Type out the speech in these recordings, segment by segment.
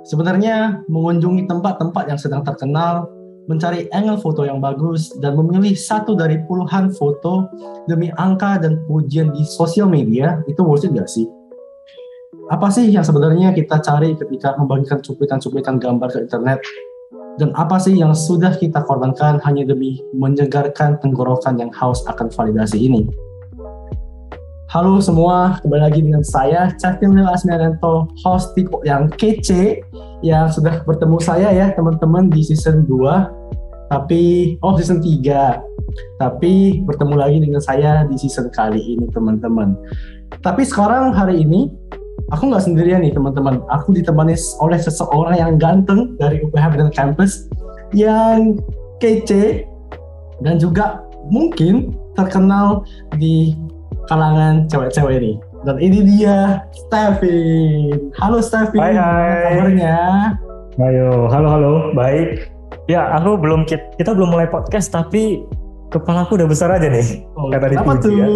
Sebenarnya mengunjungi tempat-tempat yang sedang terkenal, mencari angle foto yang bagus, dan memilih satu dari puluhan foto demi angka dan pujian di sosial media, itu worth it gak sih? Apa sih yang sebenarnya kita cari ketika membagikan cuplikan-cuplikan gambar ke internet? Dan apa sih yang sudah kita korbankan hanya demi menyegarkan tenggorokan yang haus akan validasi ini? Halo semua, kembali lagi dengan saya, Cahtin Lil Asmianto, host Tipo yang kece, yang sudah bertemu saya ya teman-teman di season 2, season 3, tapi bertemu lagi dengan saya di season kali ini teman-teman. Tapi sekarang hari ini, aku nggak sendirian nih teman-teman, aku ditemani oleh seseorang yang ganteng dari UPH Medan Campus, yang kece, dan juga mungkin terkenal di kalangan cewek-cewek ini. Dan ini dia Stevin. Halo Stevin, hai. Kabarnya? Halo, baik. Ya, kita belum mulai podcast tapi kepalaku udah besar aja nih. Kata Kenapa dipuji, tuh? ya.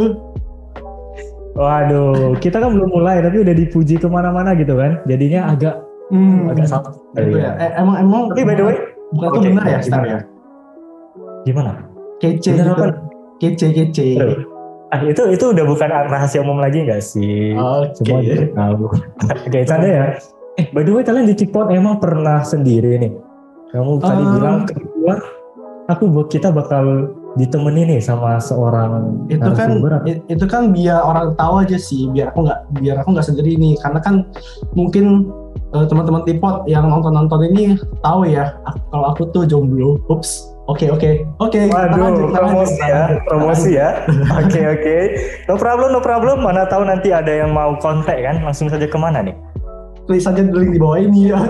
Waduh, kita kan belum mulai tapi udah dipuji kemana-mana gitu kan. Jadinya agak salah. Gitu ya. Emang. Tapi by the way, bukan itu benar ya, Stevin ya? Gimana? Kece benar gitu. Apa? Kece. Itu udah bukan rahasia umum lagi nggak sih? Semua udah tahu. Oke, canda ya. By the way, kalian di Cipot emang pernah sendiri nih? Kamu tadi bilang kedua, kita bakal ditemani nih sama seorang narasumber. Itu kan biar orang tahu aja sih, biar aku nggak sendiri nih, karena kan mungkin teman-teman Tipot yang nonton ini tahu ya, kalau aku tuh jomblo. Ups. Oke. Waduh, promosi ya. Oke. No problem. Mana tahu nanti ada yang mau kontak kan, langsung saja kemana nih? Klik saja link di bawah ini ya.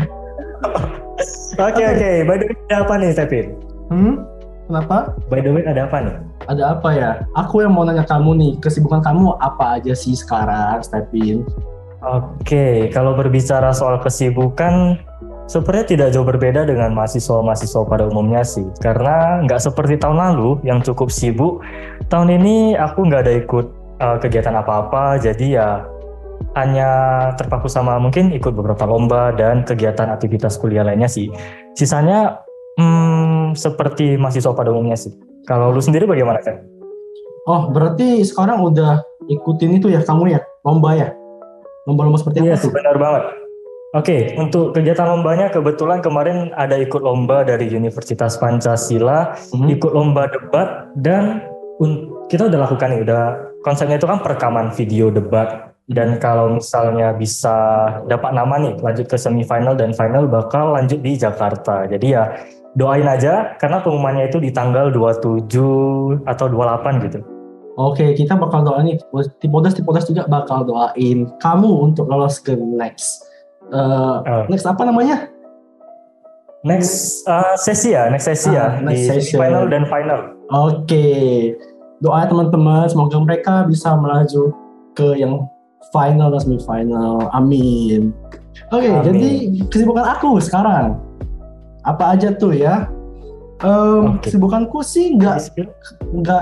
Oke. By the way, ada apa nih, Stevin? Kenapa? By the way, ada apa nih? Ada apa ya? Aku yang mau nanya kamu nih, kesibukan kamu apa aja sih sekarang, Stevin? Oke, kalau berbicara soal kesibukan, sebenarnya tidak jauh berbeda dengan mahasiswa pada umumnya sih. Karena nggak seperti tahun lalu yang cukup sibuk, tahun ini aku nggak ada ikut kegiatan apa-apa, jadi ya hanya terpaku sama mungkin ikut beberapa lomba dan kegiatan aktivitas kuliah lainnya sih. Sisanya seperti mahasiswa pada umumnya sih. Kalau lu sendiri bagaimana kan? Oh, berarti sekarang udah ikutin itu ya kamu ya, lomba ya? Lomba-lomba seperti apa tuh? Yes, benar banget. Oke, untuk kegiatan lombanya kebetulan kemarin ada ikut lomba dari Universitas Pancasila, ikut lomba debat, dan kita udah lakukan nih, konsepnya itu kan perekaman video debat, dan kalau misalnya bisa dapat nama nih, lanjut ke semifinal dan final bakal lanjut di Jakarta. Jadi ya doain aja, karena pengumumannya itu di tanggal 27 atau 28 gitu. Oke, kita bakal doain nih, Tipodas juga bakal doain kamu untuk lolos ke next apa namanya? Next sesi ya di final dan final. Oke. Doa teman-teman, semoga mereka bisa melaju ke yang final dan semifinal. Amin. Oke, jadi kesibukan aku sekarang apa aja tuh ya? Kesibukanku sih nggak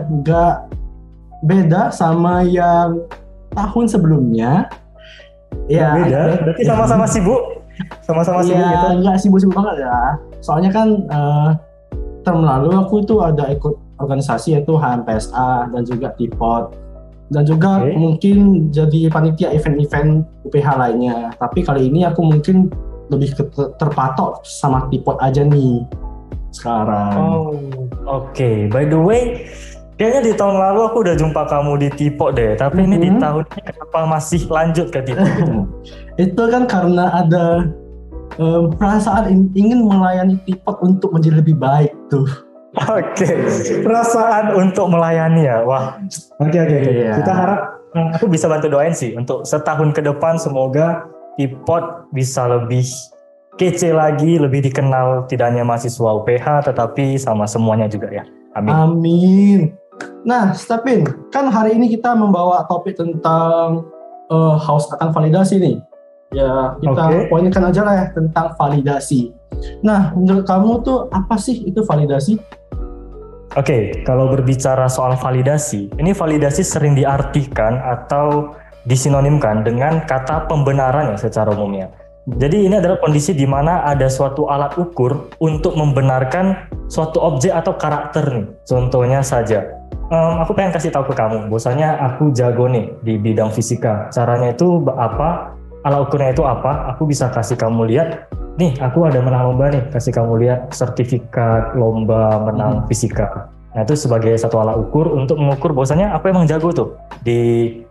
beda sama yang tahun sebelumnya. Ya, beda. Berarti sama-sama sibuk. Sibuk gitu. Enggak sibuk-sibuk banget ya. Soalnya kan term lalu aku tuh ada ikut organisasi yaitu HMPSA dan juga Tipot. Dan juga mungkin jadi panitia event-event UPH lainnya. Tapi kali ini aku mungkin lebih terpatok sama Tipot aja nih sekarang. Oke. By the way, kayaknya di tahun lalu aku udah jumpa kamu di Tipot deh, tapi ini di tahun ini kenapa masih lanjut ke Tipot? Itu kan karena ada perasaan ingin melayani Tipot untuk menjadi lebih baik tuh. Oke, perasaan untuk melayani ya, wah. Oke. Iya. Kita harap aku bisa bantu doain sih untuk setahun ke depan semoga Tipot bisa lebih kece lagi, lebih dikenal tidak hanya mahasiswa UPH tetapi sama semuanya juga ya. Amin. Nah, Stepin, kan hari ini kita membawa topik tentang haus akan validasi nih. Ya, kita poinkan aja lah ya tentang validasi. Nah, menurut kamu tuh apa sih itu validasi? Oke, kalau berbicara soal validasi, ini validasi sering diartikan atau disinonimkan dengan kata pembenaran ya secara umumnya. Jadi ini adalah kondisi di mana ada suatu alat ukur untuk membenarkan suatu objek atau karakter nih. Contohnya saja, aku pengen kasih tahu ke kamu, bahwasanya aku jago nih di bidang fisika. Caranya itu apa? Alat ukurnya itu apa? Aku bisa kasih kamu lihat. Nih, aku ada menang lomba nih. Kasih kamu lihat sertifikat lomba menang fisika. Nah itu sebagai satu alat ukur untuk mengukur bahwasanya aku emang jago tuh di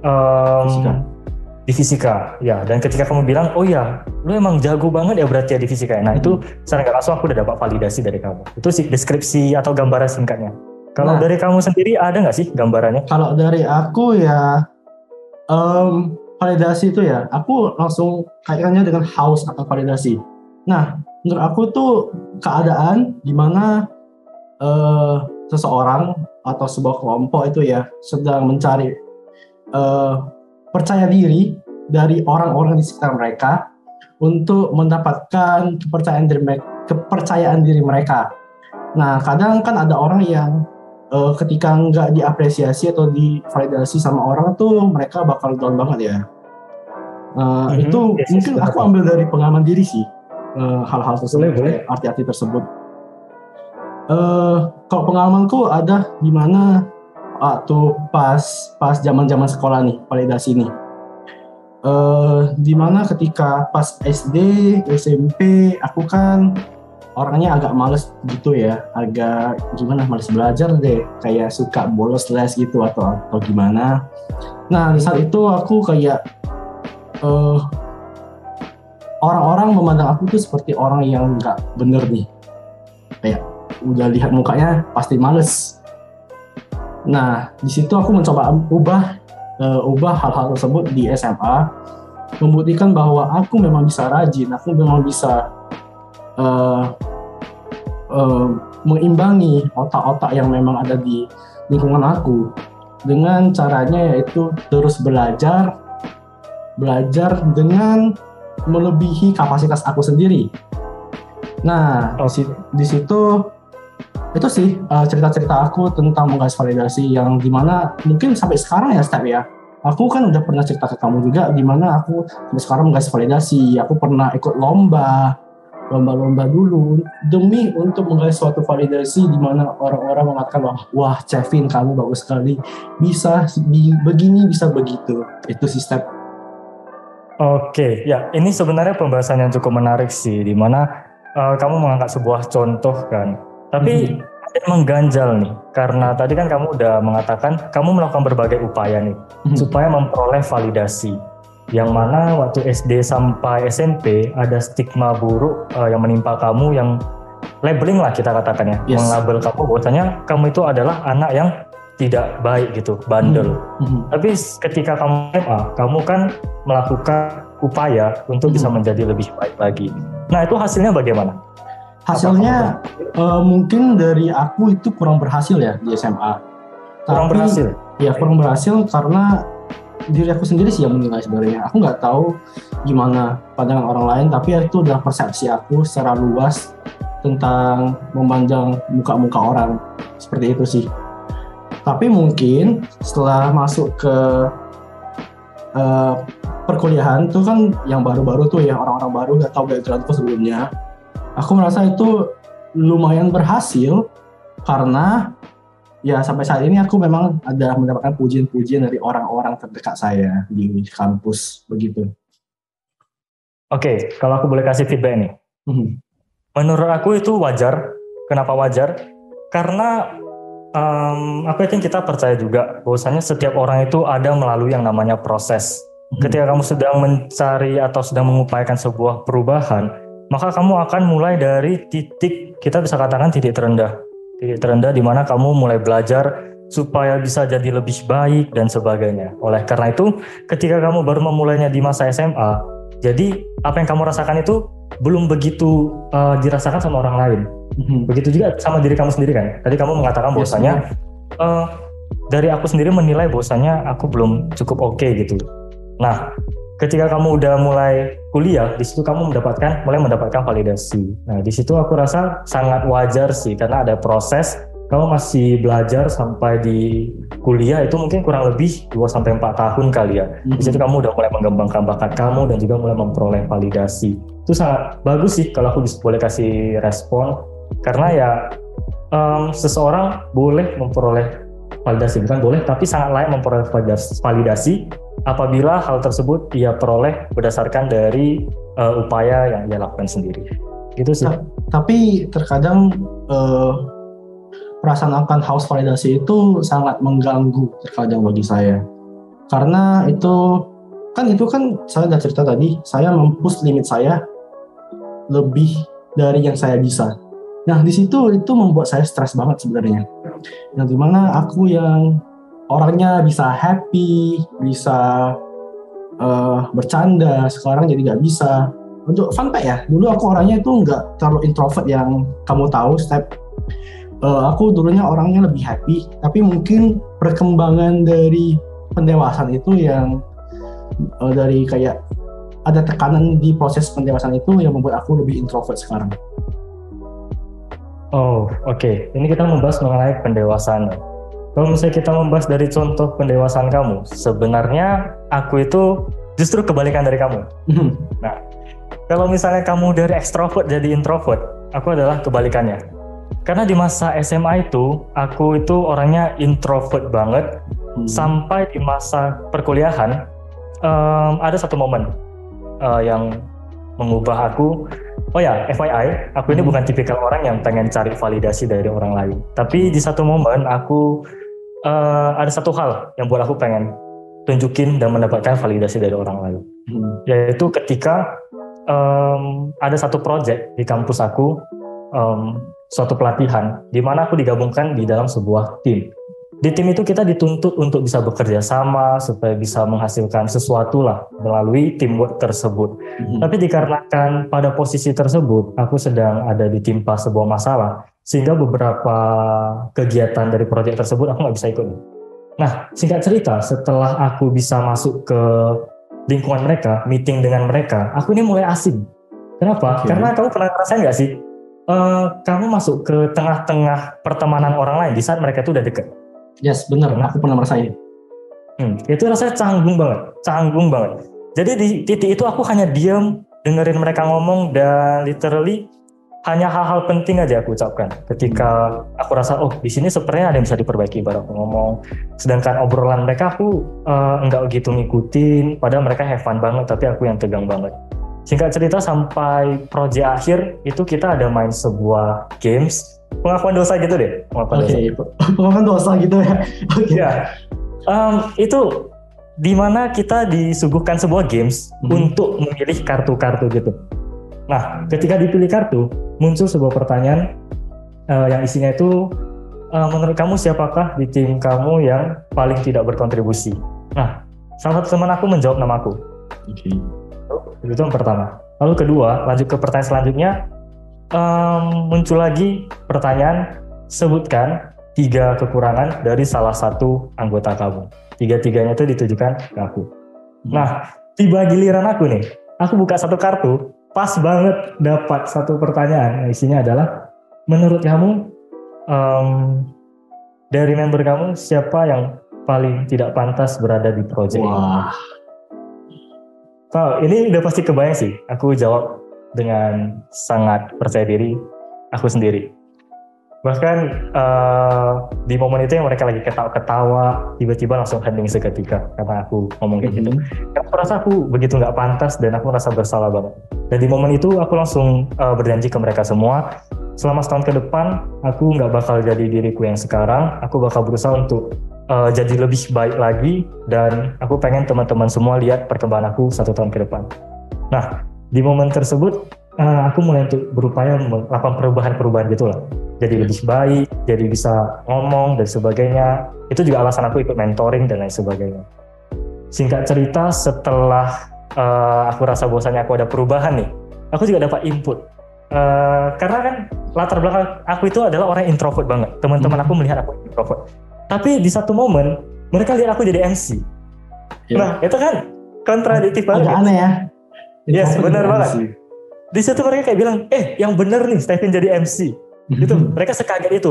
fisika, ya. Dan ketika kamu bilang, oh ya, lu emang jago banget ya berarti ya di fisika. Nah itu secara nggak langsung aku udah dapat validasi dari kamu. Itu sih deskripsi atau gambaran singkatnya. Kalau dari kamu sendiri ada nggak sih gambarannya? Kalau dari aku ya, validasi itu ya, aku langsung kaitannya dengan haus atau validasi. Nah, menurut aku tuh keadaan di mana seseorang atau sebuah kelompok itu ya sedang mencari percaya diri dari orang-orang di sekitar mereka untuk mendapatkan kepercayaan diri mereka. Nah, kadang kan ada orang yang ketika nggak diapresiasi atau divalidasi sama orang tuh mereka bakal down banget ya. Itu mungkin aku ambil dari pengalaman diri sih, hal-hal tersebut, arti-arti tersebut. Kalau pengalamanku ada di mana waktu pas zaman sekolah nih, validasi nih. Dimana ketika pas SD, SMP, aku kan orangnya agak males gitu ya, agak gimana, males belajar deh, kayak suka bolos les gitu atau gimana. Nah di saat itu aku kayak orang-orang memandang aku tuh seperti orang yang nggak bener nih, kayak udah lihat mukanya pasti males. Nah, di situ aku mencoba ubah hal-hal tersebut di SMA, membuktikan bahwa aku memang bisa rajin, aku memang bisa mengimbangi otak-otak yang memang ada di lingkungan aku dengan caranya yaitu terus belajar dengan melebihi kapasitas aku sendiri. Nah, di situ itu sih cerita-cerita aku tentang menggaris validasi yang dimana mungkin sampai sekarang ya Step ya. Aku kan udah pernah cerita ke kamu juga dimana aku sampai sekarang menggaris validasi. Aku pernah ikut lomba dulu demi untuk menggaris suatu validasi dimana orang-orang mengatakan wah Kevin kamu bagus sekali, bisa begini bisa begitu. Itu sih Step. Oke, ya ini sebenarnya pembahasan yang cukup menarik sih dimana kamu mengangkat sebuah contoh kan. Tapi ada yang mengganjal nih, karena tadi kan kamu udah mengatakan kamu melakukan berbagai upaya nih supaya memperoleh validasi. Yang mana waktu SD sampai SMP ada stigma buruk yang menimpa kamu, yang labeling lah kita katakan ya, menglabel kamu bahwasanya kamu itu adalah anak yang tidak baik gitu, bandel. Tapi ketika kamu SMA, kamu kan melakukan upaya untuk bisa menjadi lebih baik lagi. Nah itu hasilnya bagaimana? Hasilnya mungkin dari aku itu kurang berhasil ya di SMA. Berhasil? Ya kurang berhasil karena diri aku sendiri sih yang menilai sebenarnya. Aku nggak tahu gimana pandangan orang lain, tapi itu adalah persepsi aku secara luas tentang memandang muka-muka orang. Seperti itu sih. Tapi mungkin setelah masuk ke perkuliahan tuh kan yang baru-baru tuh ya, orang-orang baru nggak tahu backgroundku sebelumnya. Aku merasa itu lumayan berhasil karena ya sampai saat ini aku memang ada mendapatkan pujian-pujian dari orang-orang terdekat saya di kampus begitu. Oke, kalau aku boleh kasih feedback nih. Menurut aku itu wajar. Kenapa wajar? Karena aku yakin kita percaya juga bahwasanya setiap orang itu ada melalui yang namanya proses. Ketika kamu sedang mencari atau sedang mengupayakan sebuah perubahan, maka kamu akan mulai dari titik, kita bisa katakan titik terendah di mana kamu mulai belajar supaya bisa jadi lebih baik dan sebagainya. Oleh karena itu, ketika kamu baru memulainya di masa SMA, jadi apa yang kamu rasakan itu belum begitu dirasakan sama orang lain. Begitu juga sama diri kamu sendiri kan. Tadi kamu mengatakan bahwasanya dari aku sendiri menilai bahwasanya aku belum cukup oke gitu. Nah, ketika kamu udah mulai kuliah, di situ kamu mulai mendapatkan validasi. Nah, di situ aku rasa sangat wajar sih karena ada proses kamu masih belajar sampai di kuliah itu mungkin kurang lebih 2-4 tahun kali ya. Di situ kamu udah mulai mengembangkan bakat kamu dan juga mulai memperoleh validasi. Itu sangat bagus sih kalau aku boleh kasih respon, karena ya seseorang boleh memperoleh validasi, bukan boleh tapi sangat layak memperoleh validasi apabila hal tersebut ia peroleh berdasarkan dari upaya yang ia lakukan sendiri. Gitu sih. Tapi terkadang perasaan akan haus validasi itu sangat mengganggu terkadang bagi saya. Karena itu kan saya udah cerita tadi, saya mempush limit saya lebih dari yang saya bisa. Nah, di situ itu membuat saya stres banget sebenarnya. Yang dimana aku yang orangnya bisa happy, bisa bercanda, sekarang jadi nggak bisa. Untuk fun fact ya, dulu aku orangnya itu nggak terlalu introvert yang kamu tahu, aku dulunya orangnya lebih happy, tapi mungkin perkembangan dari pendewasaan itu yang dari kayak ada tekanan di proses pendewasaan itu yang membuat aku lebih introvert sekarang. Oh, oke. Ini kita membahas mengenai pendewasaan. Kalau misalnya kita membahas dari contoh pendewasaan kamu, sebenarnya aku itu justru kebalikan dari kamu. Nah, kalau misalnya kamu dari ekstrovert jadi introvert, aku adalah kebalikannya. Karena di masa SMA itu, aku itu orangnya introvert banget. Sampai di masa perkuliahan, ada satu momen yang mengubah aku. Oh ya, FYI, aku ini bukan tipikal orang yang pengen cari validasi dari orang lain. Tapi di satu momen, aku ada satu hal yang buat aku pengen tunjukin dan mendapatkan validasi dari orang lain. Yaitu ketika ada satu project di kampus aku, suatu pelatihan di mana aku digabungkan di dalam sebuah tim. Di tim itu kita dituntut untuk bisa bekerja sama supaya bisa menghasilkan sesuatu lah melalui teamwork tersebut. Tapi dikarenakan pada posisi tersebut aku sedang ada ditimpa sebuah masalah, sehingga beberapa kegiatan dari proyek tersebut aku nggak bisa ikut. Nah, singkat cerita, setelah aku bisa masuk ke lingkungan mereka, meeting dengan mereka, aku ini mulai asing. Kenapa? Karena kamu pernah ngerasain nggak sih? Kamu masuk ke tengah-tengah pertemanan orang lain di saat mereka itu udah deket. Yes, benar. Aku pernah merasain. Itu rasanya canggung banget. Jadi di titik itu aku hanya diam, dengerin mereka ngomong, dan literally hanya hal-hal penting aja aku ucapkan. Ketika aku rasa, oh di sini sebenarnya ada yang bisa diperbaiki baru aku ngomong. Sedangkan obrolan mereka aku enggak gitu ngikutin, padahal mereka have fun banget, tapi aku yang tegang banget. Singkat cerita sampai proyek akhir itu kita ada main sebuah games. Pengakuan dosa gitu deh. Pengakuan dosa gitu ya. Ya. Itu dimana kita disuguhkan sebuah games untuk memilih kartu-kartu gitu. Nah, ketika dipilih kartu, muncul sebuah pertanyaan yang isinya itu, menurut kamu siapakah di tim kamu yang paling tidak berkontribusi? Nah, salah satu teman aku menjawab namaku. Itu yang pertama. Lalu kedua, lanjut ke pertanyaan selanjutnya. Muncul lagi pertanyaan, sebutkan 3 kekurangan dari salah satu anggota kamu. 3-tiganya itu ditujukan ke aku. Nah, tiba giliran aku nih, aku buka satu kartu, pas banget dapat satu pertanyaan. Isinya adalah, menurut kamu dari member kamu siapa yang paling tidak pantas berada di proyek ini? Ini udah pasti kebayang sih. Aku jawab dengan sangat percaya diri, aku sendiri. Bahkan di momen itu yang mereka lagi ketawa-ketawa, tiba-tiba langsung hening seketika karena aku ngomong kayak gitu. Karena aku rasa aku begitu nggak pantas dan aku merasa bersalah banget. Dan di momen itu aku langsung berjanji ke mereka semua, selama setahun ke depan aku nggak bakal jadi diriku yang sekarang. Aku bakal berusaha untuk jadi lebih baik lagi, dan aku pengen teman-teman semua lihat perkembangan aku 1 tahun ke depan. Nah, di momen tersebut aku mulai untuk berupaya melakukan perubahan gitu lah. Jadi lebih baik, jadi bisa ngomong dan sebagainya. Itu juga alasan aku ikut mentoring dan lain sebagainya. Singkat cerita, setelah aku rasa bahwasannya aku ada perubahan nih, aku juga dapat input. Karena kan latar belakang aku itu adalah orang introvert banget. Teman-teman aku melihat aku introvert. Tapi di satu momen mereka lihat aku jadi MC. Nah, itu kan kontradiktif banget. Agak aneh ya. Yes, benar banget. Di situ mereka kayak bilang, yang bener nih Stephen jadi MC. Gitu. Mereka sekaget itu.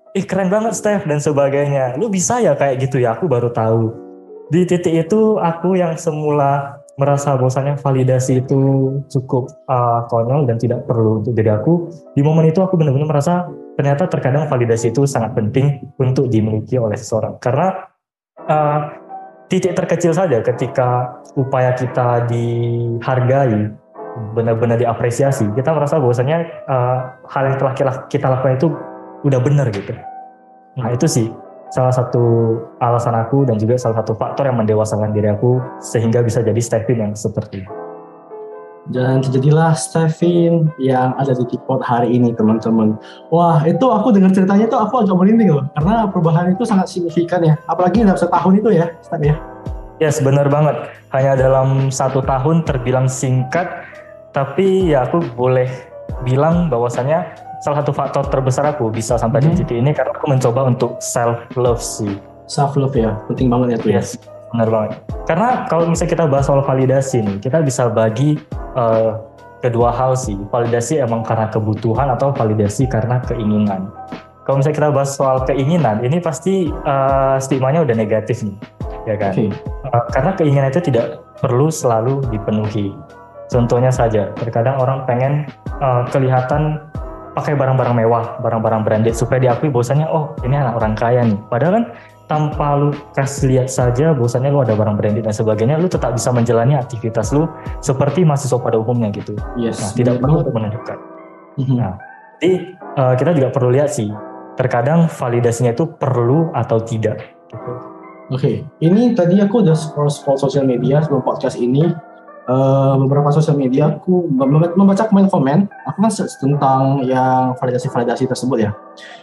ih keren banget Steph dan sebagainya. Lu bisa ya kayak gitu ya, aku baru tahu. Di titik itu aku yang semula merasa bahwasannya validasi itu cukup konyol dan tidak perlu untuk diri aku. Di momen itu aku benar-benar merasa ternyata terkadang validasi itu sangat penting untuk dimiliki oleh seseorang. Karena uh, titik terkecil saja ketika upaya kita dihargai, benar-benar diapresiasi, kita merasa bahwasannya hal yang telah kita lakukan itu udah benar gitu. Nah itu sih salah satu alasan aku dan juga salah satu faktor yang mendewasakan diri aku sehingga bisa jadi Stephen yang seperti ini. Dan terjadilah Stephen yang ada di Tikpot hari ini, teman-teman. Wah, itu aku dengar ceritanya itu aku agak merinding loh, karena perubahan itu sangat signifikan ya. Apalagi dalam setahun itu ya, Steph ya. Yes, benar banget. Hanya dalam 1 tahun terbilang singkat, tapi ya aku boleh bilang bahwasannya salah satu faktor terbesar aku bisa sampai di titik ini karena aku mencoba untuk self love sih. Self love ya, penting banget ya tuh. Yes, benar banget. Karena kalau misalnya kita bahas soal validasi nih, kita bisa bagi kedua hal sih. Validasi emang karena kebutuhan atau validasi karena keinginan. Kalau misalnya kita bahas soal keinginan, ini pasti stigmanya udah negatif nih, ya kan? Okay. Karena keinginan itu tidak perlu selalu dipenuhi. Contohnya saja, terkadang orang pengen kelihatan pakai barang-barang mewah, barang-barang branded supaya diakui bahwasannya oh ini anak orang kaya nih. Padahal kan tanpa lu kasih lihat saja bahwasannya lu ada barang branded dan sebagainya, lu tetap bisa menjalani aktivitas lu seperti mahasiswa pada umumnya gitu. Yes, nah, tidak perlu untuk menunjukkan. Nah, jadi kita juga perlu lihat sih, terkadang validasinya itu perlu atau tidak. Gitu. Oke, ini tadi aku udah scroll sosial media sebelum podcast ini. Beberapa sosial media aku membaca komen-komen aku kan tentang yang validasi tersebut ya.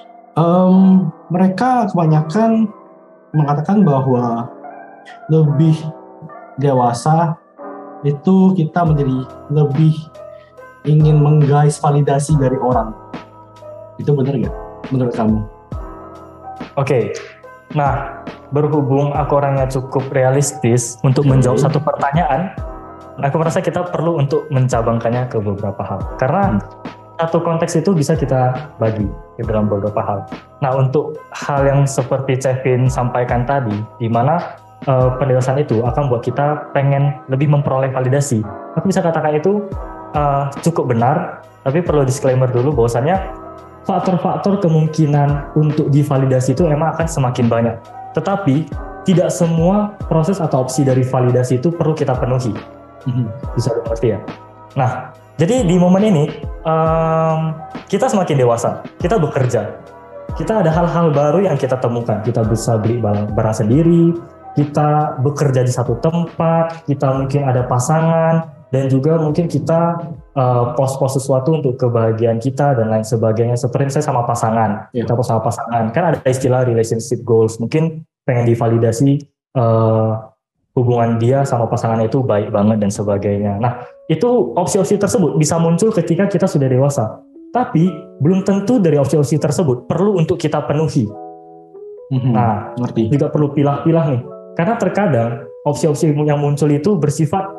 Mereka kebanyakan mengatakan bahwa lebih dewasa itu kita menjadi lebih ingin menggais validasi dari orang. Itu benar nggak menurut kamu? Oke. Nah, berhubung aku orangnya cukup realistis untuk menjawab satu pertanyaan, aku merasa kita perlu untuk mencabangkannya ke beberapa hal. Karena satu konteks itu bisa kita bagi ke dalam beberapa hal. Nah, untuk hal yang seperti Kevin sampaikan tadi, di mana pendewasaan itu akan buat kita pengen lebih memperoleh validasi. Aku bisa katakan itu cukup benar, tapi perlu disclaimer dulu bahwasannya faktor-faktor kemungkinan untuk divalidasi itu emang akan semakin banyak. Tetapi tidak semua proses atau opsi dari validasi itu perlu kita penuhi. Bisa dimengerti ya. Nah, jadi di momen ini kita semakin dewasa, kita bekerja, kita ada hal-hal baru yang kita temukan. Kita bisa beli barang sendiri, kita bekerja di satu tempat, kita mungkin ada pasangan, dan juga mungkin kita post sesuatu untuk kebahagiaan kita dan lain sebagainya. Seperti saya sama pasangan, kita post sama pasangan, kan ada istilah relationship goals, mungkin pengen divalidasi hubungan dia sama pasangannya itu baik banget dan sebagainya. Nah, itu opsi-opsi tersebut bisa muncul ketika kita sudah dewasa. Tapi belum tentu dari opsi-opsi tersebut perlu untuk kita penuhi. Nah, juga perlu pilah-pilah nih. Karena terkadang opsi-opsi yang muncul itu bersifat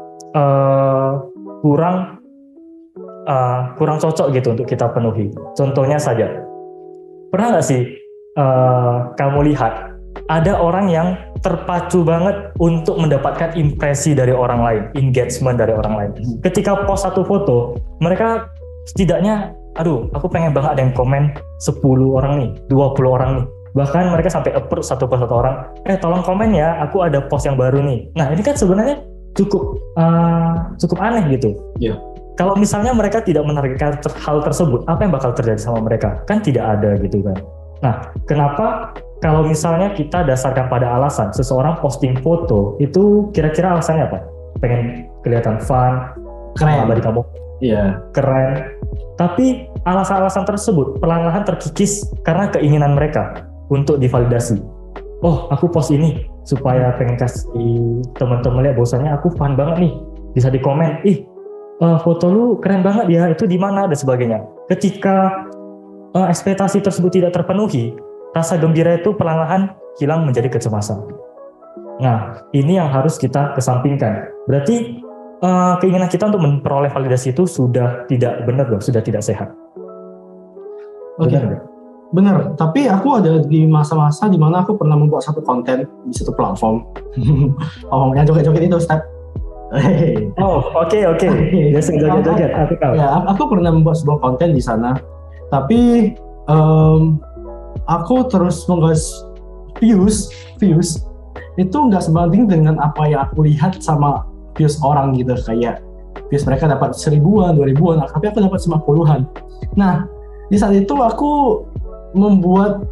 kurang cocok gitu untuk kita penuhi. Contohnya saja, pernah nggak sih kamu lihat ada orang yang terpacu banget untuk mendapatkan impresi dari orang lain, engagement dari orang lain. Ketika post satu foto, mereka setidaknya, aduh, aku pengen banget ada yang komen 10 orang nih, 20 orang nih. Bahkan mereka sampai approach satu persatu orang, tolong komen ya, aku ada post yang baru nih. Nah, ini kan sebenarnya cukup aneh gitu. Yeah. Kalau misalnya mereka tidak menargetkan hal tersebut, apa yang bakal terjadi sama mereka? Kan tidak ada gitu kan. Nah, kenapa kalau misalnya kita dasarkan pada alasan seseorang posting foto, itu kira-kira alasannya apa? Pengen kelihatan fun, keren, abadi kamu, keren. Tapi alasan-alasan tersebut perlahan-lahan terkikis karena keinginan mereka untuk divalidasi. Oh, aku post ini supaya pengen kasih teman-teman lihat bahwasannya aku fun banget nih. Bisa dikomen, foto lu keren banget ya, itu di mana dan sebagainya. Ketika ekspektasi tersebut tidak terpenuhi, rasa gembira itu perlahan-lahan hilang menjadi kecemasan. Nah, ini yang harus kita kesampingkan. Berarti keinginan kita untuk memperoleh validasi itu sudah tidak benar dong, sudah tidak sehat. Oke. Bener, tapi aku ada di masa-masa di mana aku pernah membuat satu konten di satu platform. Oh, yang joget-joget itu, Step. Oh, oke. Biasa joget-joget, aku tahu. Ya, aku pernah membuat sebuah konten di sana. Tapi aku terus menggas views itu nggak sebanding dengan apa yang aku lihat sama views orang gitu. Kayak views mereka dapat 1000-an, 2000-an, tapi aku dapat cuma puluhan. Nah, di saat itu aku membuat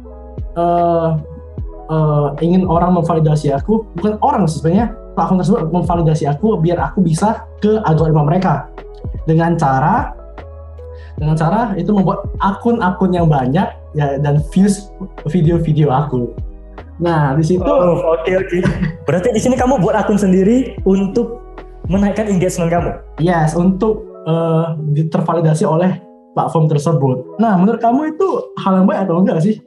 ingin orang memvalidasi aku, bukan orang sebenarnya, platform tersebut memvalidasi aku biar aku bisa ke algoritma mereka dengan cara itu membuat akun-akun yang banyak ya dan views video-video aku. Nah di situ oke. Berarti di sini kamu buat akun sendiri untuk menaikkan engagement kamu? Yes, untuk tervalidasi oleh platform tersebut. Nah menurut kamu itu hal yang baik atau enggak sih?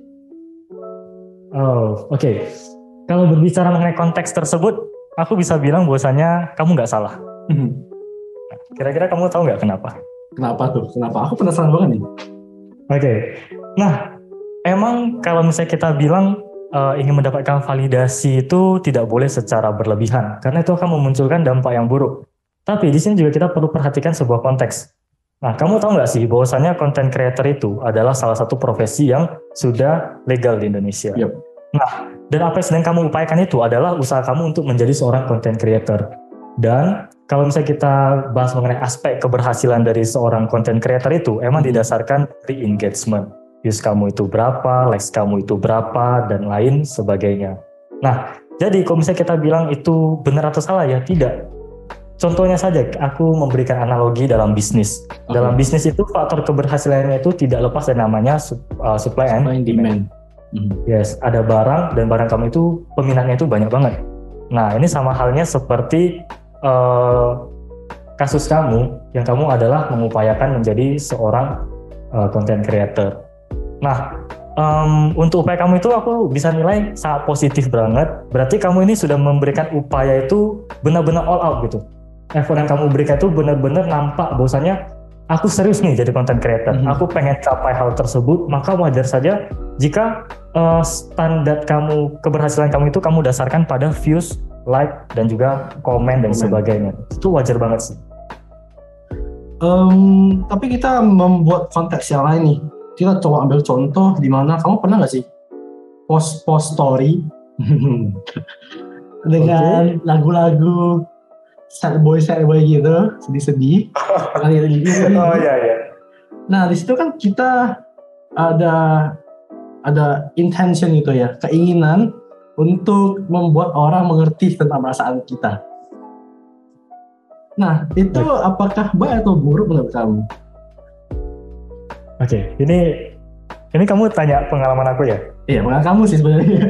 Oh, oke. Kalau berbicara mengenai konteks tersebut, aku bisa bilang bahwasanya kamu nggak salah. Kira-kira kamu tahu nggak kenapa? Kenapa tuh? Kenapa? Aku penasaran banget nih. Oke. Nah, emang kalau misalnya kita bilang ingin mendapatkan validasi itu tidak boleh secara berlebihan, karena itu akan memunculkan dampak yang buruk. Tapi di sini juga kita perlu perhatikan sebuah konteks. Nah, kamu tahu nggak sih bahwasanya content creator itu adalah salah satu profesi yang sudah legal di Indonesia. Yep. Nah, dan apa yang sedang kamu upayakan itu adalah usaha kamu untuk menjadi seorang content creator. Dan kalau misalnya kita bahas mengenai aspek keberhasilan dari seorang content creator itu, emang didasarkan dari engagement. Views kamu itu berapa, likes kamu itu berapa, dan lain sebagainya. Nah, jadi kalau misalnya kita bilang itu benar atau salah ya, tidak. Contohnya saja, aku memberikan analogi dalam bisnis. Okay. Dalam bisnis itu faktor keberhasilannya itu tidak lepas dari namanya supply and demand. Yes, ada barang dan barang kamu itu peminatnya itu banyak banget. Nah, ini sama halnya seperti kasus kamu yang kamu adalah mengupayakan menjadi seorang content creator. Nah, untuk upaya kamu itu aku bisa nilai sangat positif banget. Berarti kamu ini sudah memberikan upaya itu benar-benar all out gitu. Effort yang kamu berikan itu benar-benar nampak bahwasanya aku serius nih jadi content creator. Aku pengen capai hal tersebut, maka wajar saja jika standar kamu, keberhasilan kamu itu kamu dasarkan pada views, like, dan juga komen dan sebagainya. Itu wajar banget sih. Tapi kita membuat konteks yang lain nih. Kita coba ambil contoh di mana kamu pernah nggak sih post story dengan lagu-lagu sad boy gitu, sedih-sedih. Oh iya. Nah di situ kan kita ada intention gitu ya, keinginan untuk membuat orang mengerti tentang perasaan kita. Nah itu apakah baik atau buruk menurut kamu? Oke, ini kamu tanya pengalaman aku ya? Iya, pengalaman kamu sih sebenarnya.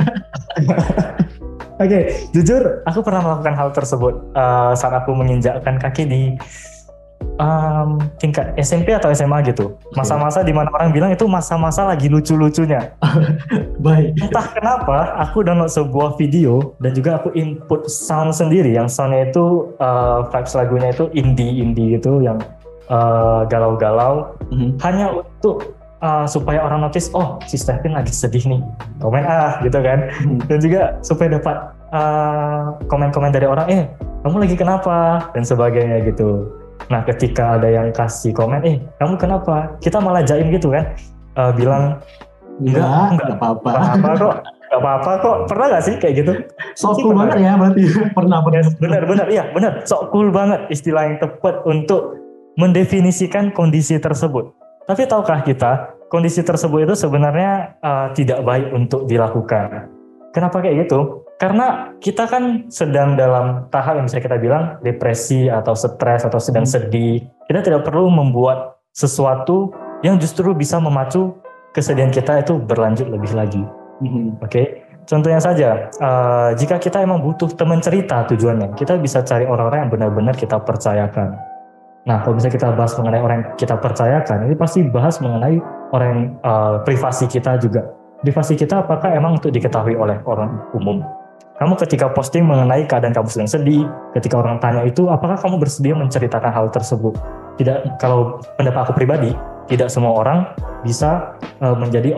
Oke, jujur aku pernah melakukan hal tersebut saat aku menginjakkan kaki di tingkat SMP atau SMA gitu. Masa-masa di mana orang bilang itu masa-masa lagi lucu-lucunya. Baik. Entah kenapa aku download sebuah video dan juga aku input sound sendiri, yang soundnya itu vibes lagunya itu indie gitu, yang galau-galau, hanya untuk supaya orang notice, oh si Stephen lagi sedih nih, komen gitu kan. Dan juga supaya dapat komen-komen dari orang, kamu lagi kenapa, dan sebagainya gitu. Nah ketika ada yang kasih komen, kamu kenapa, kita malah jaim gitu kan, bilang enggak apa-apa kok. Pernah gak sih kayak gitu? Sok cool banget ya berarti. Pernah. Benar, sok cool banget, istilah yang tepat untuk mendefinisikan kondisi tersebut. Tapi tahukah kita, kondisi tersebut itu sebenarnya tidak baik untuk dilakukan. Kenapa kayak gitu? Karena kita kan sedang dalam tahap yang bisa kita bilang depresi atau stres atau sedang sedih. Kita tidak perlu membuat sesuatu yang justru bisa memacu kesedihan kita itu berlanjut lebih lagi. Oke? Contohnya saja, jika kita emang butuh teman cerita tujuannya, kita bisa cari orang-orang yang benar-benar kita percayakan. Nah, kalau misalnya kita bahas mengenai orang yang kita percayakan, ini pasti bahas mengenai orang yang privasi kita juga. Privasi kita apakah emang untuk diketahui oleh orang umum? Kamu ketika posting mengenai keadaan kamu sedang sedih, ketika orang tanya itu, apakah kamu bersedia menceritakan hal tersebut? Tidak, kalau pendapat aku pribadi, tidak semua orang bisa menjadi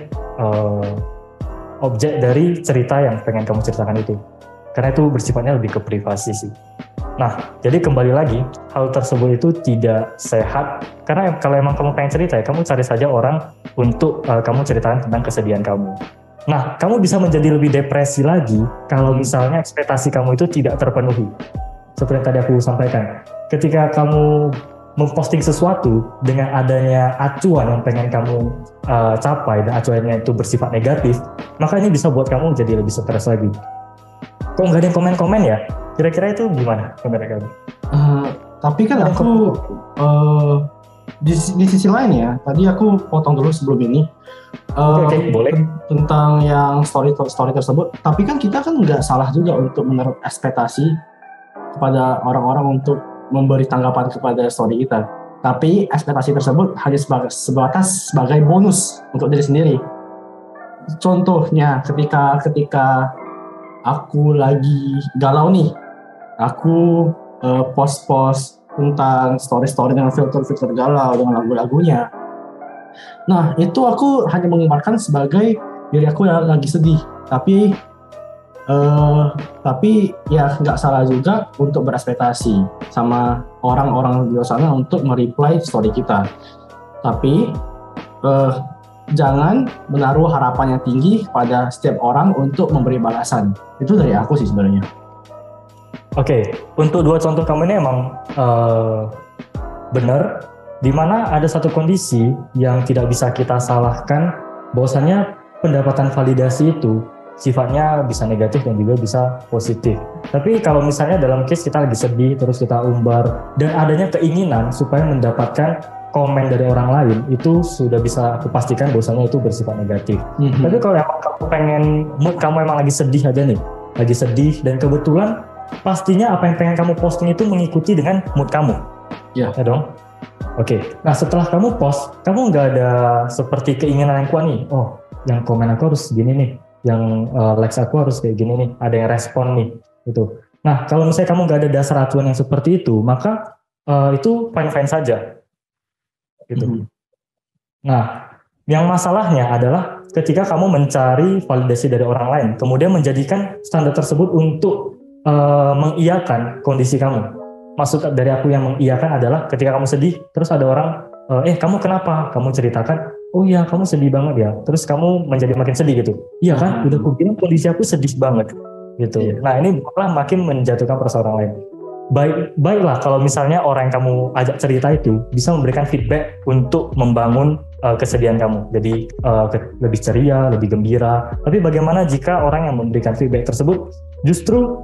objek dari cerita yang pengen kamu ceritakan itu. Karena itu bersifatnya lebih ke privasi sih. Nah, jadi kembali lagi, hal tersebut itu tidak sehat. Karena kalau emang kamu pengen cerita ya, kamu cari saja orang untuk kamu ceritakan tentang kesedihan kamu. Nah, kamu bisa menjadi lebih depresi lagi kalau misalnya ekspektasi kamu itu tidak terpenuhi. Seperti yang tadi aku sampaikan. Ketika kamu memposting sesuatu dengan adanya acuan yang pengen kamu capai dan acuannya itu bersifat negatif, maka ini bisa buat kamu jadi lebih stres lagi. Kok nggak ada yang komen-komen ya? Kira-kira itu gimana menurut kamu? Tapi kan aku di sisi lain ya, tadi aku potong dulu sebelum ini boleh. Tentang yang story tersebut. Tapi kan kita kan nggak salah juga untuk menaruh ekspektasi kepada orang-orang untuk memberi tanggapan kepada story kita. Tapi ekspektasi tersebut hanya sebatas sebagai bonus untuk diri sendiri. Contohnya ketika aku lagi galau nih, aku post-post tentang story-story dengan filter-filter galau dengan lagu-lagunya. Nah, itu aku hanya mengeluarkan sebagai diri aku yang lagi sedih. Tapi ya nggak salah juga untuk berekspektasi sama orang-orang di luar sana untuk mereply story kita. Tapi jangan menaruh harapan yang tinggi pada setiap orang untuk memberi balasan. Itu dari aku sih sebenarnya. Oke, untuk dua contoh kamu ini emang benar, di mana ada satu kondisi yang tidak bisa kita salahkan, bahwasannya pendapatan validasi itu sifatnya bisa negatif dan juga bisa positif. Tapi kalau misalnya dalam case kita lagi sedih, terus kita umbar, dan adanya keinginan supaya mendapatkan komen dari orang lain, itu sudah bisa aku pastikan bahwasanya itu bersifat negatif. Tapi kalau emang kamu pengen, mood kamu emang lagi sedih aja nih, lagi sedih, dan kebetulan pastinya apa yang pengen kamu posting itu mengikuti dengan mood kamu. Ya dong? Oke. Nah, setelah kamu post, kamu nggak ada seperti keinginan yang kuat nih, oh yang komen aku harus gini nih, yang likes aku harus kayak gini nih, ada yang respon nih, gitu. Nah, kalau misalnya kamu nggak ada dasar acuan yang seperti itu, maka itu fine-fine saja, gitu. Nah, yang masalahnya adalah ketika kamu mencari validasi dari orang lain, kemudian menjadikan standar tersebut untuk mengiyakan kondisi kamu. Maksud dari aku yang mengiyakan adalah ketika kamu sedih, terus ada orang, kamu kenapa? Kamu ceritakan, oh iya kamu sedih banget ya, terus kamu menjadi makin sedih gitu. Iya kan, udah aku bilang kondisi aku sedih banget gitu. Nah, ini malah makin menjatuhkan perasaan orang lain. Baiklah kalau misalnya orang yang kamu ajak cerita itu bisa memberikan feedback untuk membangun kesedihan kamu, jadi lebih ceria, lebih gembira. Tapi bagaimana jika orang yang memberikan feedback tersebut justru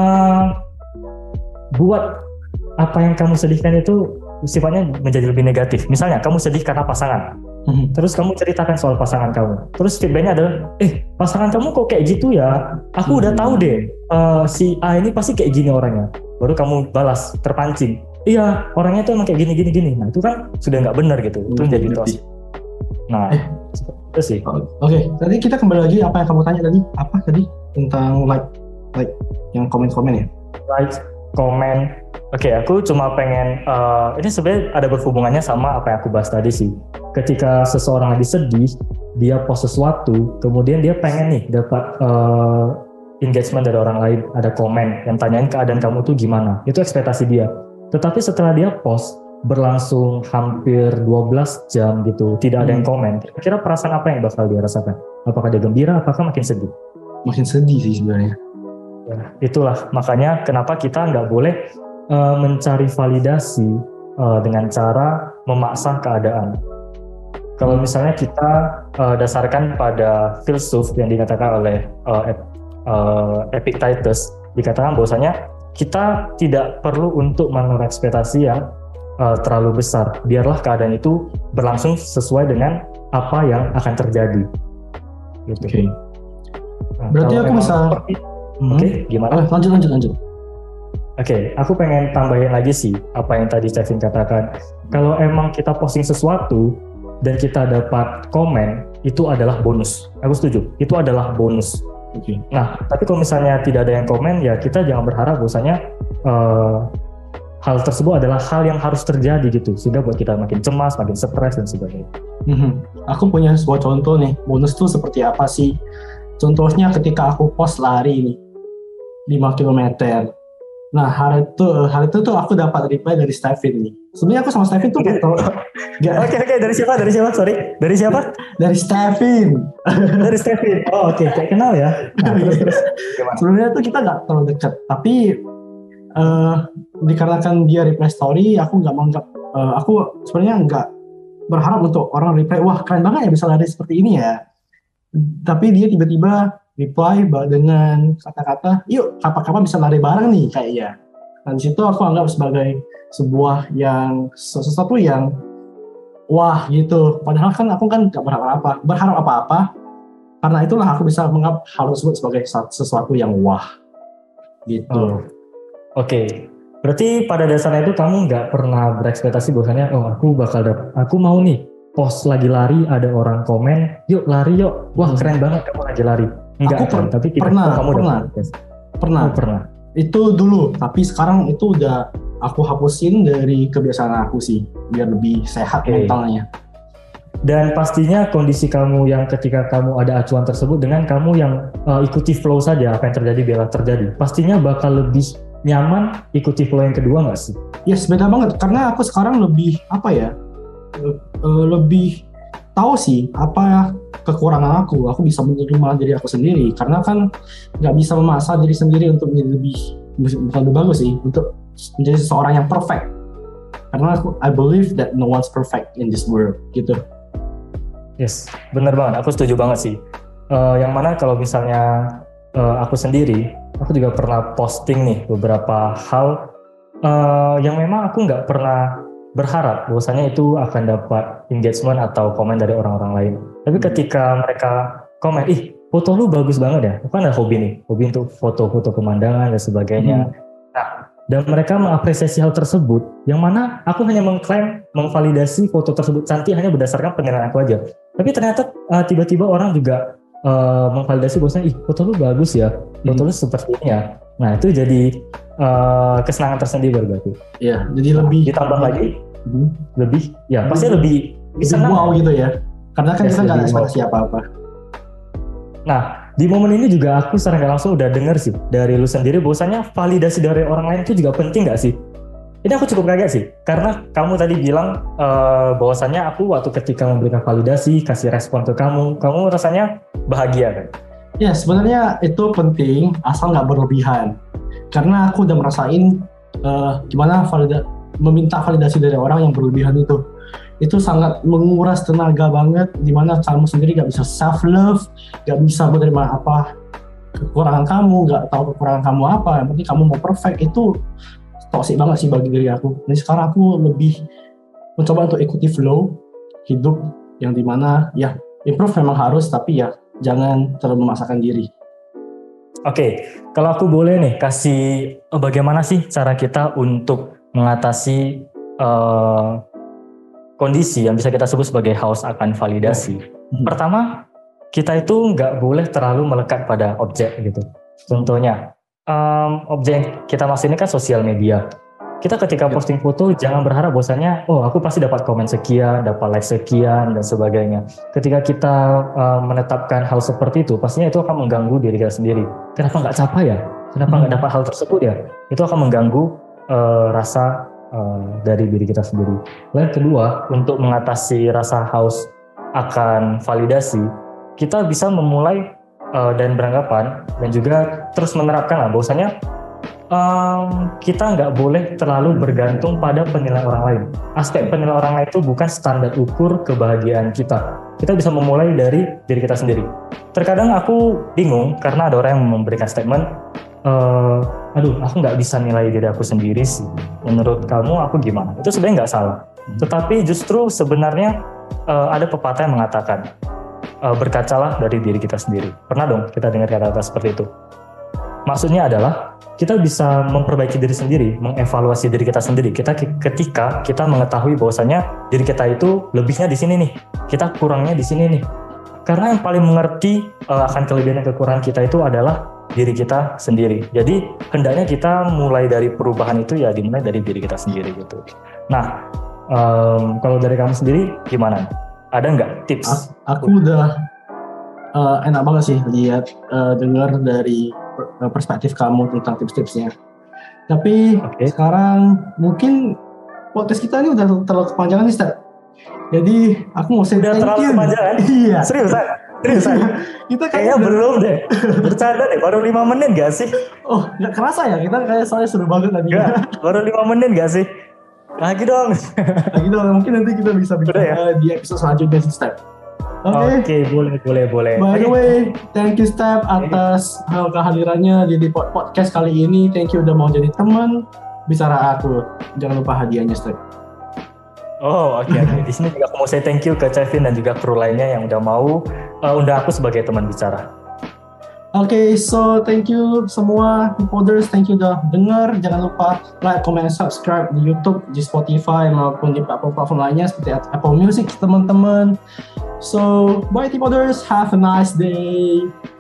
buat apa yang kamu sedihkan itu sifatnya menjadi lebih negatif. Misalnya kamu sedih karena pasangan, terus kamu ceritakan soal pasangan kamu, terus feedbacknya adalah, pasangan kamu kok kayak gitu ya, aku udah tahu deh si A ini pasti kayak gini orangnya. Baru kamu balas terpancing, iya orangnya tuh emang kayak gini. Nah itu kan sudah nggak benar gitu, itu jadi toxic. Nah itu sih. Oke, tadi kita kembali lagi apa yang kamu tanya tadi, apa tadi tentang like yang komen-komen ya? Like, komen. Oke, aku cuma pengen, ini sebenarnya ada berhubungannya sama apa yang aku bahas tadi sih. Ketika seseorang lagi sedih, dia post sesuatu, kemudian dia pengen nih dapat engagement dari orang lain, ada komen yang tanyain keadaan kamu tuh gimana. Itu ekspektasi dia. Tetapi setelah dia post, berlangsung hampir 12 jam gitu, tidak ada yang komen. Kira-kira perasaan apa yang bakal dia rasakan? Apakah dia gembira, apakah makin sedih? Makin sedih sih sebenarnya. Ya, itulah makanya kenapa kita nggak boleh mencari validasi dengan cara memaksa keadaan. Kalau misalnya kita dasarkan pada filsuf yang dikatakan oleh Epictetus, dikatakan bahwasanya kita tidak perlu untuk menaruh ekspektasi yang terlalu besar. Biarlah keadaan itu berlangsung sesuai dengan apa yang akan terjadi. Gitu. Oke. Nah, berarti aku bisa. Gimana? Lanjut. Oke, aku pengen tambahin lagi sih apa yang tadi Kevin katakan. Kalau emang kita posting sesuatu dan kita dapat komen, itu adalah bonus. Aku setuju, itu adalah bonus. Nah, tapi kalau misalnya tidak ada yang komen, ya kita jangan berharap bahwasanya hal tersebut adalah hal yang harus terjadi gitu, sehingga buat kita makin cemas, makin stres dan sebagainya. Aku punya sebuah contoh nih, bonus tuh seperti apa sih? Contohnya ketika aku post lari nih, 5 kilometer. Nah, hari itu tuh aku dapat reply dari Stephen nih. Sebenarnya aku sama Stephen tuh Oke, dari siapa? Sorry. Dari siapa? Dari Stephen. Dari Stephen. Oh, oke. Kayak kenal ya. Nah, terus. Sebenarnya tuh kita nggak terlalu dekat, tapi dikarenakan dia reply story, aku nggak menganggap, aku sebenarnya nggak berharap untuk orang reply, wah keren banget ya bisa lari seperti ini ya. Tapi dia tiba-tiba reply dengan kata-kata, yuk kapan-kapan bisa lari bareng nih kayaknya. Dan situ aku anggap sebagai sebuah sesuatu yang wah gitu. Padahal kan aku kan nggak berharap apa-apa. Karena itulah aku bisa menganggap hal tersebut sebagai sesuatu yang wah gitu. Oke. Berarti pada dasarnya itu kamu nggak pernah berekspektasi bahwasanya aku mau nih post lagi lari, ada orang komen, yuk lari yuk, wah keren banget kamu lagi lari. Enggak kan, tapi pernah. Itu dulu, tapi sekarang itu udah aku hapusin dari kebiasaan aku sih, biar lebih sehat mentalnya. Dan pastinya kondisi kamu yang ketika kamu ada acuan tersebut dengan kamu yang ikuti flow saja, apa yang terjadi biarlah terjadi, pastinya bakal lebih nyaman ikuti flow yang kedua nggak sih? Yes, beda banget, karena aku sekarang lebih lebih tahu sih apa kekurangan aku bisa menerima diri aku sendiri, karena kan nggak bisa memaksa diri sendiri untuk menjadi bukan lebih bagus sih, untuk menjadi seseorang yang perfect, karena I believe that no one's perfect in this world gitu. Yes, benar banget, aku setuju banget sih. Yang mana kalau misalnya aku sendiri, aku juga pernah posting nih beberapa hal yang memang aku nggak pernah berharap bahwasanya itu akan dapat engagement atau komen dari orang-orang lain. Tapi ketika mereka komen, foto lu bagus banget ya, aku kan ada hobi untuk foto-foto pemandangan dan sebagainya. Nah, dan mereka mengapresiasi hal tersebut, yang mana aku hanya mengklaim, memvalidasi foto tersebut cantik hanya berdasarkan penilaian aku aja. Tapi ternyata tiba-tiba orang juga memvalidasi bahwasanya, foto lu bagus ya, foto lu seperti ini ya. Nah, itu jadi kesenangan tersendiri berarti. Iya, jadi lebih ditambah lagi lebih ya pasti lebih senang wow gitu ya, karena kan kita nggak ada ekspektasi apa-apa. Nah, di momen ini juga aku secara nggak langsung udah denger sih dari lu sendiri bahwasanya validasi dari orang lain itu juga penting nggak sih? Ini aku cukup kaget sih, karena kamu tadi bilang bahwasanya aku waktu ketika memberikan validasi, kasih respon ke kamu rasanya bahagia kan? Ya, sebenarnya itu penting asal nggak berlebihan, karena aku udah merasain gimana meminta validasi dari orang yang berlebihan itu sangat menguras tenaga banget, dimana kamu sendiri gak bisa self love, gak bisa menerima apa kekurangan kamu, gak tahu kekurangan kamu apa, yang penting kamu mau perfect. Itu toxic banget sih bagi diri aku. Jadi sekarang aku lebih mencoba untuk ikuti flow hidup, yang dimana ya improve memang harus, tapi ya jangan terlalu memaksakan diri. Oke, kalau aku boleh nih kasih bagaimana sih cara kita untuk mengatasi kondisi yang bisa kita sebut sebagai haus akan validasi. Pertama, kita itu nggak boleh terlalu melekat pada objek gitu. Contohnya, objek yang kita maksud ini kan sosial media. Kita ketika posting foto jangan berharap bahwasanya, aku pasti dapat komen sekian, dapat like sekian dan sebagainya. Ketika kita menetapkan hal seperti itu, pastinya itu akan mengganggu diri kita sendiri. Kenapa nggak capai ya? Kenapa nggak dapat hal tersebut ya? Itu akan mengganggu rasa dari diri kita sendiri. Lalu kedua, untuk mengatasi rasa haus akan validasi, kita bisa memulai dan beranggapan dan juga terus menerapkan bahwasanya kita nggak boleh terlalu bergantung pada penilaian orang lain. Aspek penilaian orang lain itu bukan standar ukur kebahagiaan kita. Kita bisa memulai dari diri kita sendiri. Terkadang aku bingung karena ada orang yang memberikan statement, aku nggak bisa nilai diri aku sendiri sih. Menurut kamu aku gimana? Itu sebenarnya nggak salah. Tetapi justru sebenarnya ada pepatah yang mengatakan, berkacalah dari diri kita sendiri. Pernah dong kita dengar kata-kata seperti itu. Maksudnya adalah kita bisa memperbaiki diri sendiri, mengevaluasi diri kita sendiri. Ketika kita mengetahui bahwasanya diri kita itu lebihnya di sini nih, kita kurangnya di sini nih. Karena yang paling mengerti akan kelebihan dan kekurangan kita itu adalah diri kita sendiri. Jadi hendaknya kita mulai dari perubahan itu ya dimulai dari diri kita sendiri gitu. Nah, kalau dari kamu sendiri gimana? Ada nggak tips? Aku udah enak banget sih lihat dengar dari perspektif kamu tentang tips-tipsnya. Tapi sekarang mungkin podcast kita ini udah terlalu kepanjangan nih, Step. Jadi aku mau say thank you. Udah terlalu kepanjangan? Iya. Seriusan? Kita kayaknya belum deh. Bercanda deh, baru 5 menit gak sih? Oh, gak kerasa ya? Kita kayak soalnya seru banget tadi. Baru 5 menit gak sih? Lagi dong. Mungkin nanti kita bisa bikin di episode selanjutnya sih, Step. Oke, boleh. By the way, thank you Step atas kehadirannya di podcast kali ini. Thank you udah mau jadi teman bicara aku. Jangan lupa hadiahnya, Step. Oh, oke. Di sini juga aku mau say thank you ke Kevin dan juga kru lainnya yang udah mau undang aku sebagai teman bicara. So thank you semua Hipoders, thank you udah denger. Jangan lupa like, comment, subscribe di YouTube, di Spotify maupun di platform lainnya seperti Apple Music teman-teman. So bye Hipoders, have a nice day.